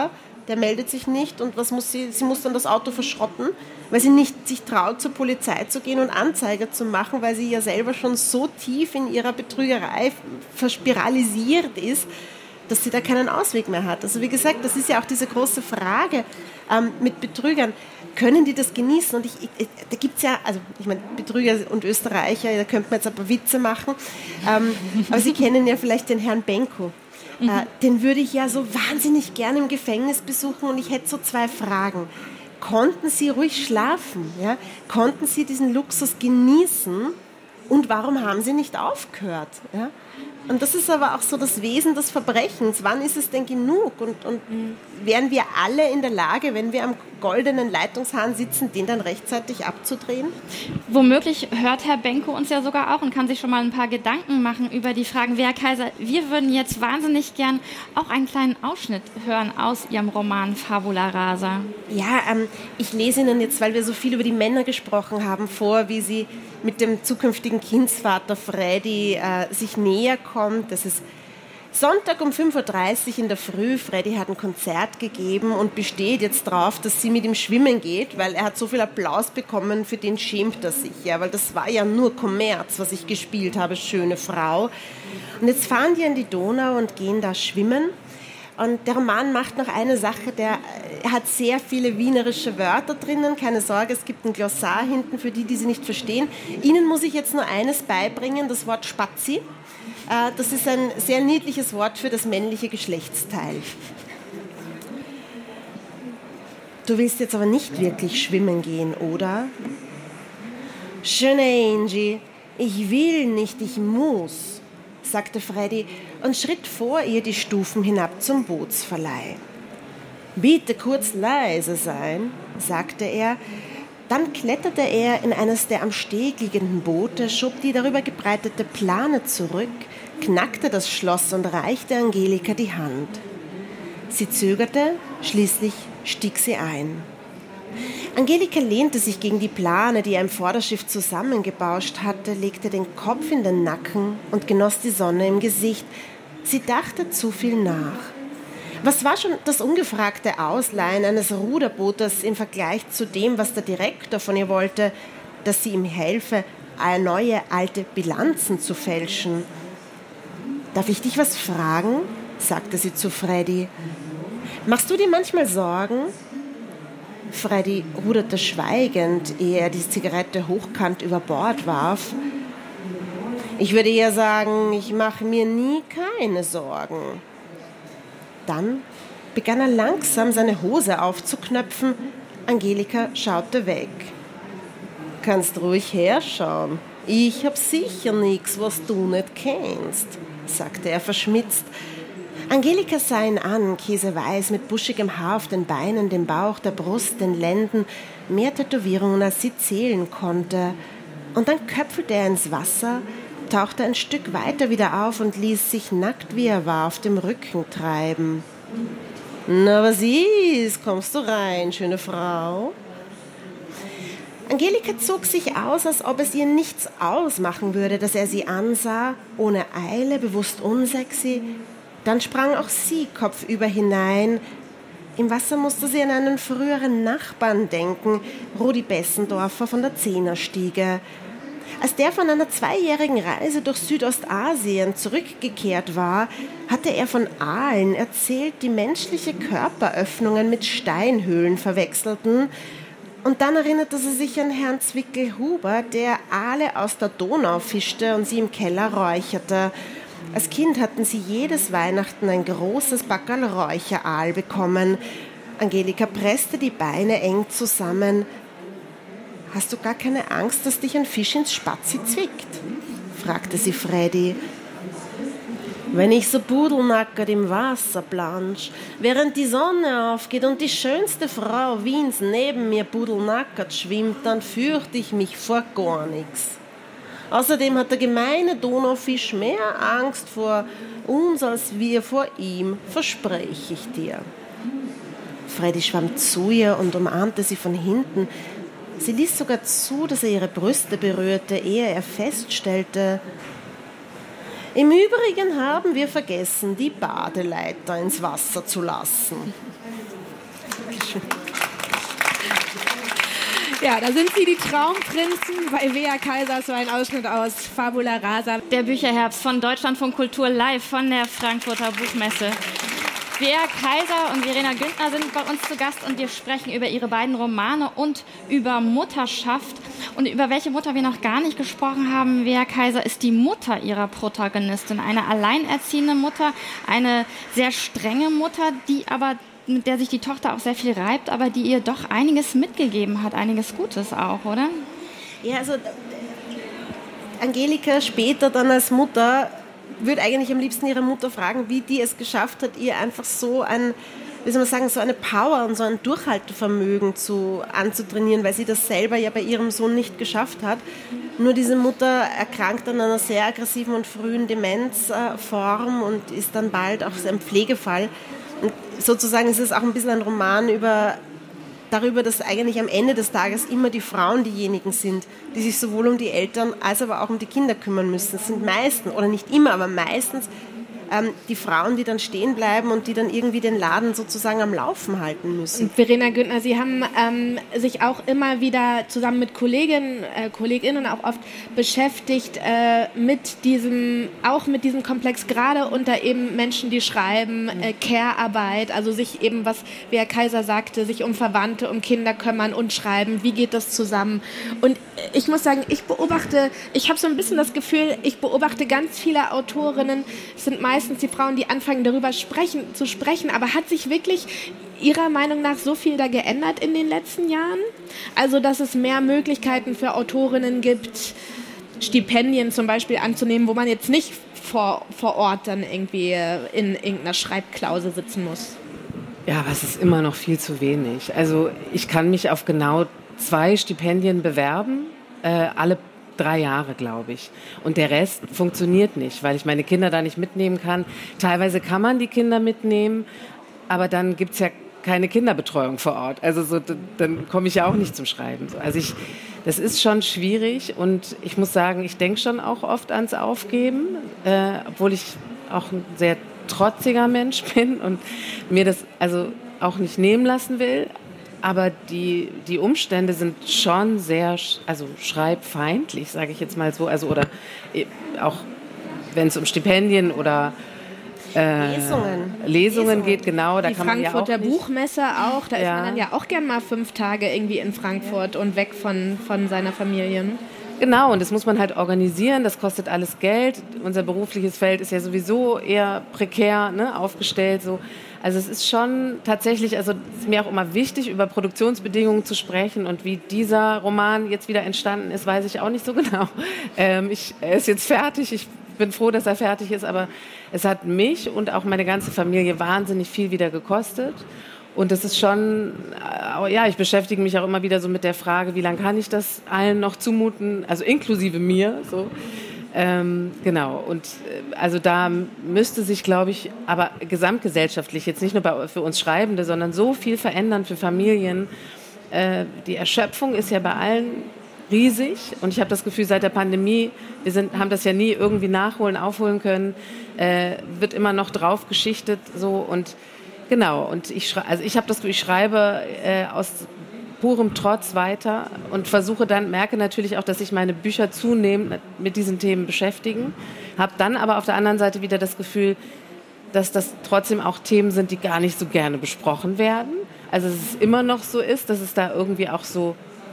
der meldet sich nicht und was muss sie, sie muss dann das Auto verschrotten, weil sie nicht sich traut, zur Polizei zu gehen und Anzeige zu machen, weil sie ja selber schon so tief in ihrer Betrügerei verspiralisiert ist, dass sie da keinen Ausweg mehr hat. Also wie gesagt, das ist ja auch diese große Frage ähm, mit Betrügern. Können die das genießen? Und ich, ich, da gibt es ja, also ich meine, Betrüger und Österreicher, da könnte man jetzt ein paar Witze machen, ähm, aber Sie kennen ja vielleicht den Herrn Benko. Mhm. Äh, den würde ich ja so wahnsinnig gerne im Gefängnis besuchen und ich hätte so zwei Fragen. Konnten Sie ruhig schlafen? Ja? Konnten Sie diesen Luxus genießen? Und warum haben Sie nicht aufgehört? Ja? Und das ist aber auch so das Wesen des Verbrechens. Wann ist es denn genug? Und, und wären wir alle in der Lage, wenn wir am goldenen Leitungshahn sitzen, den dann rechtzeitig abzudrehen? Womöglich hört Herr Benko uns ja sogar auch und kann sich schon mal ein paar Gedanken machen über die Fragen. Herr Kaiser, wir würden jetzt wahnsinnig gern auch einen kleinen Ausschnitt hören aus Ihrem Roman Fabula Rasa. Ja, ähm, ich lese Ihnen jetzt, weil wir so viel über die Männer gesprochen haben, vor, wie sie mit dem zukünftigen Kindsvater Freddy äh, sich näher kommt. Das ist Sonntag um fünf Uhr dreißig in der Früh. Freddy hat ein Konzert gegeben und besteht jetzt drauf, dass sie mit ihm schwimmen geht, weil er hat so viel Applaus bekommen, für den schämt er sich. Ja, weil das war ja nur Kommerz, was ich gespielt habe, schöne Frau. Und jetzt fahren die an die Donau und gehen da schwimmen. Und der Roman macht noch eine Sache, der hat sehr viele wienerische Wörter drinnen. Keine Sorge, es gibt ein Glossar hinten für die, die sie nicht verstehen. Ihnen muss ich jetzt nur eines beibringen, das Wort Spazi. Das ist ein sehr niedliches Wort für das männliche Geschlechtsteil. Du willst jetzt aber nicht wirklich schwimmen gehen, oder? Schöne Angie, ich will nicht, ich muss, sagte Freddy und schritt vor ihr die Stufen hinab zum Bootsverleih. Bitte kurz leise sein, sagte er. Dann kletterte er in eines der am Steg liegenden Boote, schob die darüber gebreitete Plane zurück, knackte das Schloss und reichte Angelika die Hand. Sie zögerte, schließlich stieg sie ein. Angelika lehnte sich gegen die Plane, die er im Vorderschiff zusammengebauscht hatte, legte den Kopf in den Nacken und genoss die Sonne im Gesicht. Sie dachte zu viel nach. Was war schon das ungefragte Ausleihen eines Ruderbootes im Vergleich zu dem, was der Direktor von ihr wollte, dass sie ihm helfe, neue alte Bilanzen zu fälschen? Darf ich dich was fragen? Sagte sie zu Freddy. Machst du dir manchmal Sorgen? Freddy ruderte schweigend, ehe er die Zigarette hochkant über Bord warf. Ich würde eher sagen, ich mache mir nie keine Sorgen. Dann begann er langsam, seine Hose aufzuknöpfen. Angelika schaute weg. Kannst ruhig herschauen. Ich hab sicher nichts, was du nicht kennst, sagte er verschmitzt. Angelika sah ihn an, käseweiß, mit buschigem Haar auf den Beinen, dem Bauch, der Brust, den Lenden, mehr Tätowierungen, als sie zählen konnte. Und dann köpfelte er ins Wasser, tauchte ein Stück weiter wieder auf und ließ sich nackt, wie er war, auf dem Rücken treiben. »Na, was ist? Kommst du rein, schöne Frau?« Angelika zog sich aus, als ob es ihr nichts ausmachen würde, dass er sie ansah, ohne Eile, bewusst unsexy. Dann sprang auch sie kopfüber hinein. Im Wasser musste sie an einen früheren Nachbarn denken, Rudi Bessendorfer von der Zehnerstiege. Als der von einer zweijährigen Reise durch Südostasien zurückgekehrt war, hatte er von Aalen erzählt, die menschliche Körperöffnungen mit Steinhöhlen verwechselten. Und dann erinnerte sie sich an Herrn Zwickel-Huber, der Aale aus der Donau fischte und sie im Keller räucherte. Als Kind hatten sie jedes Weihnachten ein großes Backerl Räucheraal bekommen. Angelika presste die Beine eng zusammen. »Hast du gar keine Angst, dass dich ein Fisch ins Spazi zwickt?« fragte sie Freddy. »Wenn ich so pudelnackert im Wasser plansch, während die Sonne aufgeht und die schönste Frau Wiens neben mir pudelnackert schwimmt, dann fürchte ich mich vor gar nichts. Außerdem hat der gemeine Donaufisch mehr Angst vor uns als wir vor ihm, verspreche ich dir.« Freddy schwamm zu ihr und umarmte sie von hinten. Sie ließ sogar zu, dass er ihre Brüste berührte, ehe er feststellte: »Im Übrigen haben wir vergessen, die Badeleiter ins Wasser zu lassen.« Ja, da sind sie, die Traumprinzen. Bei Wea Kaiser, so ein Ausschnitt aus Fabula Rasa. Der Bücherherbst von Deutschlandfunk Kultur live von der Frankfurter Buchmesse. Wea Kaiser und Verena Güntner sind bei uns zu Gast und wir sprechen über ihre beiden Romane und über Mutterschaft. Und über welche Mutter wir noch gar nicht gesprochen haben, Wea Kaiser ist die Mutter ihrer Protagonistin. Eine alleinerziehende Mutter, eine sehr strenge Mutter, die aber, mit der sich die Tochter auch sehr viel reibt, aber die ihr doch einiges mitgegeben hat, einiges Gutes auch, oder? Ja, also Angelika später dann als Mutter würde eigentlich am liebsten ihre Mutter fragen, wie die es geschafft hat, ihr einfach so ein, wie soll man sagen, so eine Power und so ein Durchhaltevermögen zu, anzutrainieren, weil sie das selber ja bei ihrem Sohn nicht geschafft hat. Nur diese Mutter erkrankt an einer sehr aggressiven und frühen Demenzform und ist dann bald auch ein Pflegefall. Und sozusagen ist es auch ein bisschen ein Roman über darüber, dass eigentlich am Ende des Tages immer die Frauen diejenigen sind, die sich sowohl um die Eltern als aber auch um die Kinder kümmern müssen. Es sind meistens, oder nicht immer, aber meistens ähm, die Frauen, die dann stehen bleiben und die dann irgendwie den Laden sozusagen am Laufen halten müssen. Und Verena Güntner, Sie haben ähm, sich auch immer wieder zusammen mit Kolleginnen, äh, Kolleginnen auch oft beschäftigt äh, mit diesem, auch mit diesem Komplex, gerade unter eben Menschen, die schreiben, äh, Care-Arbeit, also sich eben, was Wea Kaiser sagte, sich um Verwandte, um Kinder kümmern und schreiben. Wie geht das zusammen? Und ich muss sagen, ich beobachte, ich habe so ein bisschen das Gefühl, ich beobachte ganz viele Autorinnen, es sind meistens die Frauen, die anfangen, darüber sprechen, zu sprechen, aber hat sich wirklich Ihrer Meinung nach so viel da geändert in den letzten Jahren? Also, dass es mehr Möglichkeiten für Autorinnen gibt, Stipendien zum Beispiel anzunehmen, wo man jetzt nicht vor, vor Ort dann irgendwie in irgendeiner Schreibklause sitzen muss? Ja, aber es ist immer noch viel zu wenig. Also ich kann mich auf genau zwei Stipendien bewerben, äh, alle drei Jahre, glaube ich. Und der Rest funktioniert nicht, weil ich meine Kinder da nicht mitnehmen kann. Teilweise kann man die Kinder mitnehmen, aber dann gibt es ja keine Kinderbetreuung vor Ort. Also so, dann komme ich ja auch nicht zum Schreiben. Also ich, das ist schon schwierig und ich muss sagen, ich denke schon auch oft ans Aufgeben, äh, obwohl ich auch ein sehr trotziger Mensch bin und mir das also auch nicht nehmen lassen will. Aber die, die Umstände sind schon sehr, also schreibfeindlich, sage ich jetzt mal so. Also oder auch wenn es um Stipendien oder äh, Lesungen, Lesungen, Lesungen geht, genau. Da die kann man ja auch Frankfurter nicht, Buchmesse auch, da ja. ist man dann ja auch gern mal fünf Tage irgendwie in Frankfurt und weg von, von seiner Familie. Genau, und das muss man halt organisieren, das kostet alles Geld. Unser berufliches Feld ist ja sowieso eher prekär, ne, aufgestellt. So. Also es ist schon tatsächlich, also es ist mir auch immer wichtig, über Produktionsbedingungen zu sprechen. Und wie dieser Roman jetzt wieder entstanden ist, weiß ich auch nicht so genau. Ähm, ich, er ist jetzt fertig, ich bin froh, dass er fertig ist, aber es hat mich und auch meine ganze Familie wahnsinnig viel wieder gekostet. Und das ist schon, äh, ja, ich beschäftige mich auch immer wieder so mit der Frage, wie lange kann ich das allen noch zumuten, also inklusive mir, so. Ähm, genau, und äh, also da müsste sich, glaube ich, aber gesamtgesellschaftlich, jetzt nicht nur bei, für uns Schreibende, sondern so viel verändern für Familien. Äh, die Erschöpfung ist ja bei allen riesig und ich habe das Gefühl, seit der Pandemie, wir sind, haben das ja nie irgendwie nachholen, aufholen können, äh, wird immer noch drauf geschichtet, so und genau, und ich, schrei- also ich habe das Gefühl, ich schreibe äh, aus purem Trotz weiter und versuche dann, merke natürlich auch, dass sich meine Bücher zunehmend mit diesen Themen beschäftigen, habe dann aber auf der anderen Seite wieder das Gefühl, dass das trotzdem auch Themen sind, die gar nicht so gerne besprochen werden. Also dass es immer noch so ist, dass es da irgendwie auch so,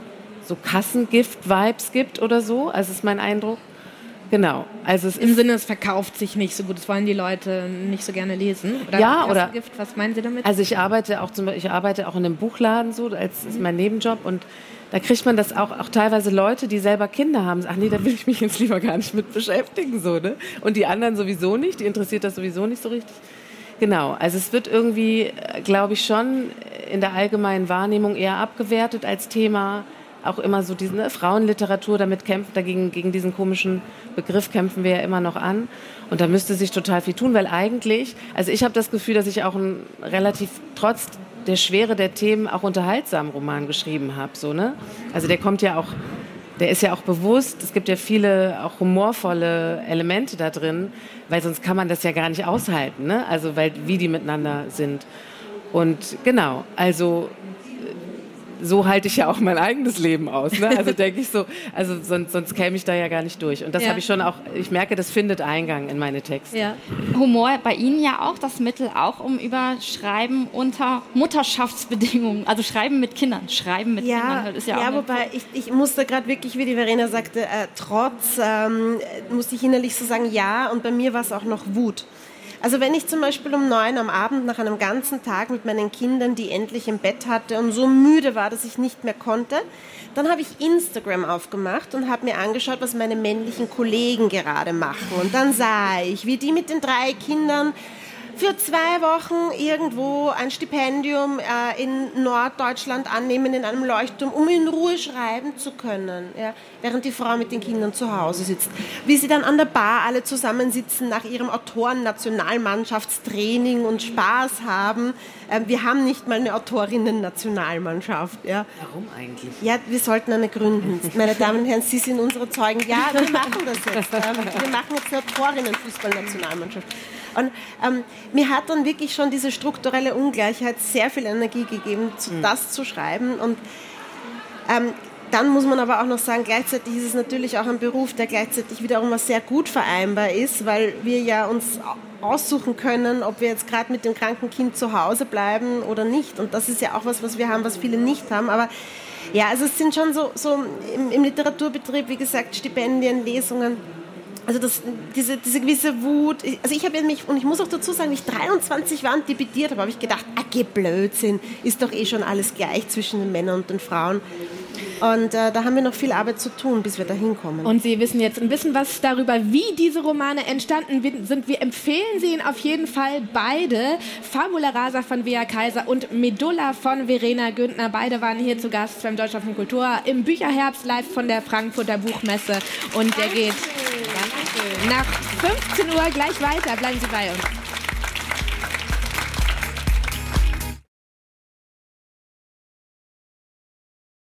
so Kassengift-Vibes gibt oder so, also ist mein Eindruck. Genau. Also es Im ist Sinne, es verkauft sich nicht so gut, das wollen die Leute nicht so gerne lesen. Oder ja, oder Gift, was meinen Sie damit? Also ich arbeite auch zum Beispiel, ich arbeite auch in einem Buchladen so, als ist mein Nebenjob und da kriegt man das auch, auch teilweise Leute, die selber Kinder haben, ach nee, da will ich mich jetzt lieber gar nicht mit beschäftigen so, ne? Und die anderen sowieso nicht, die interessiert das sowieso nicht so richtig. Genau, also es wird irgendwie, glaube ich, schon in der allgemeinen Wahrnehmung eher abgewertet als Thema. Auch immer so diese ne, Frauenliteratur, damit kämpft, dagegen gegen diesen komischen Begriff kämpfen wir ja immer noch an. Und da müsste sich total viel tun, weil eigentlich, also ich habe das Gefühl, dass ich auch einen relativ, trotz der Schwere der Themen, auch unterhaltsamen Roman geschrieben habe. So, ne? Also der kommt ja auch, der ist ja auch bewusst, es gibt ja viele auch humorvolle Elemente da drin, weil sonst kann man das ja gar nicht aushalten, ne? Also weil, wie die miteinander sind. Und genau, also so halte ich ja auch mein eigenes Leben aus. Ne? Also denke ich so, also sonst, sonst käme ich da ja gar nicht durch. Und das ja. habe ich schon auch, ich merke, das findet Eingang in meine Texte. Ja. Humor bei Ihnen ja auch das Mittel, auch um über Schreiben unter Mutterschaftsbedingungen, also Schreiben mit Kindern, Schreiben mit ja, Kindern. Das ist ja, ja auch wobei ich, ich musste gerade wirklich, wie die Verena sagte, äh, trotz, ähm, musste ich innerlich so sagen, ja, und bei mir war es auch noch Wut. Also wenn ich zum Beispiel um neun am Abend nach einem ganzen Tag mit meinen Kindern, die endlich im Bett hatte und so müde war, dass ich nicht mehr konnte, dann habe ich Instagram aufgemacht und habe mir angeschaut, was meine männlichen Kollegen gerade machen. Und dann sah ich, wie die mit den drei Kindern für zwei Wochen irgendwo ein Stipendium äh, in Norddeutschland annehmen, in einem Leuchtturm, um in Ruhe schreiben zu können, ja, während die Frau mit den Kindern zu Hause sitzt. Wie sie dann an der Bar alle zusammensitzen nach ihrem Autoren-Nationalmannschaftstraining und Spaß haben. Äh, wir haben nicht mal eine Autorinnen-Nationalmannschaft. Ja. Warum eigentlich? Ja, wir sollten eine gründen. Meine Damen und Herren, Sie sind unsere Zeugen. Ja, wir machen das jetzt. Ähm, wir machen jetzt eine Autorinnen-Fußball-Nationalmannschaft. Und ähm, mir hat dann wirklich schon diese strukturelle Ungleichheit sehr viel Energie gegeben, zu, mhm. das zu schreiben. Und ähm, dann muss man aber auch noch sagen, gleichzeitig ist es natürlich auch ein Beruf, der gleichzeitig wiederum was sehr gut vereinbar ist, weil wir ja uns aussuchen können, ob wir jetzt gerade mit dem kranken Kind zu Hause bleiben oder nicht. Und das ist ja auch was, was wir haben, was viele nicht haben. Aber ja, also es sind schon so, so im, im Literaturbetrieb, wie gesagt, Stipendien, Lesungen. Also das, diese, diese gewisse Wut, also ich habe mich, und ich muss auch dazu sagen, wie ich dreiundzwanzig war und debütiert habe, habe ich gedacht, ah, geh Blödsinn, ist doch eh schon alles gleich zwischen den Männern und den Frauen. Und äh, da haben wir noch viel Arbeit zu tun, bis wir da hinkommen. Und Sie wissen jetzt ein bisschen was darüber, wie diese Romane entstanden sind. Wir empfehlen Sie Ihnen auf jeden Fall beide. Fabula Rasa von Wea Kaiser und Medulla von Verena Güntner. Beide waren hier zu Gast beim Deutschlandfunk Kultur im Bücherherbst live von der Frankfurter Buchmesse. Und der geht nach fünfzehn Uhr gleich weiter. Bleiben Sie bei uns.